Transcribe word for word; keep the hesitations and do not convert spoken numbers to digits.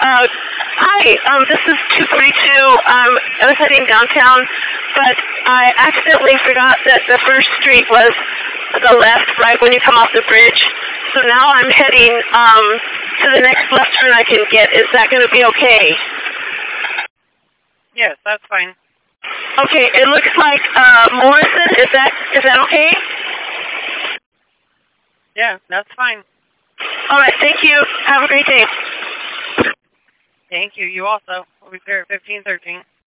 Uh, hi, um, this is two forty-two. Um, I was heading downtown, but I accidentally forgot that the first street was the left, right when you come off the bridge. So now I'm heading um, to the next left turn I can get. Is that going to be okay? Yes, that's fine. Okay, it looks like uh, Morrison. Is that is that okay? Yeah, that's fine. All right, thank you. Have a great day. Thank you. You also. We'll be there at fifteen thirteen.